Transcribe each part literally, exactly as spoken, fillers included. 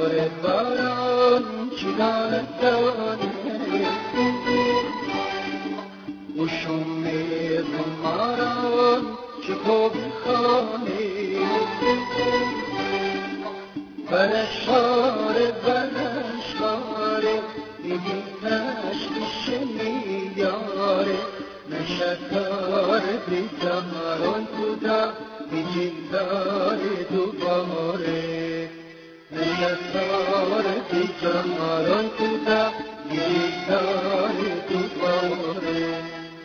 بار باران چنان دانه و شمه بماران چه تو بخانه برشاره برشاره میبینش که میاره نشکار بیزاران کدا بیجیندار دوباره نشکار بیزاران کدا بیجیندار دوباره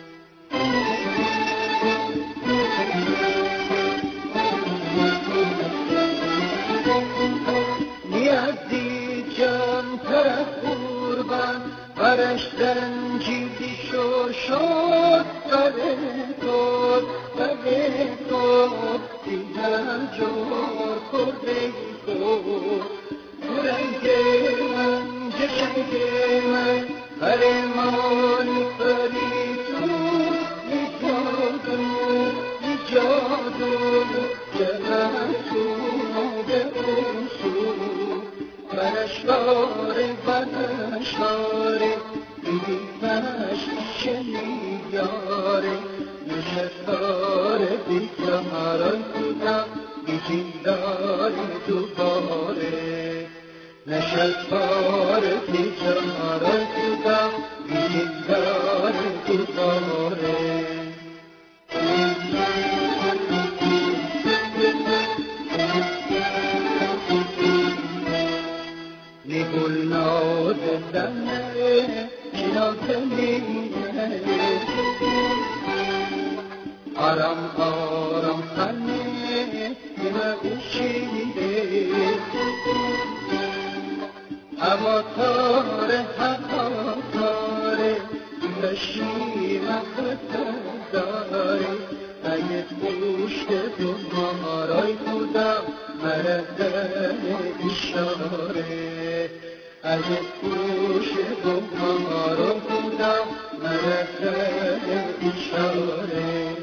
نیازی جان طرف قربان برش زنجیری شور شد بره تو بره تو دیدم جور خورده تو رنگ من جشنگ من هرمان پری تو ایجادو ایجادو جلن تو به اونسو برشاره برشاره بیدیمش شمیاره نشستاره بیزاران کدا بیجیندار دوباره نشستاره بیزاران کدا بیجیندار دوباره نگل نازدنه چنانه آرام آرام خانه نموشیده هوا تاره هوا تاره نشیم خطر داره اگه پوشت تو مارای خدا مرده اشاره اگه پوشت تو مارای خدا مرده اشاره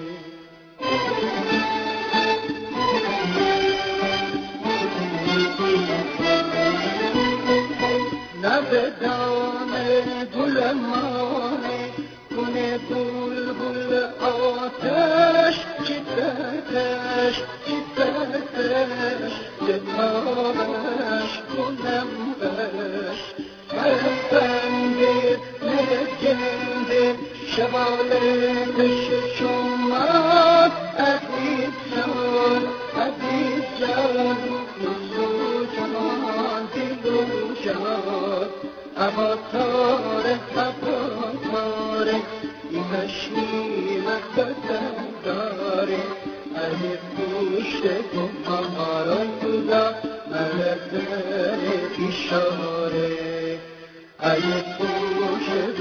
نبدانه گل مانه کنه بول بول آتش چیتش چیتش جتابش کنم بش برفنده نگنده شواله بشه شما عزیز جان عزیز جان نسو جان دلو جان هوا تاره هوا تاره این نشنیمت بدن داره اگه پوشت گماران کدا ملده اشاره اگه پوشت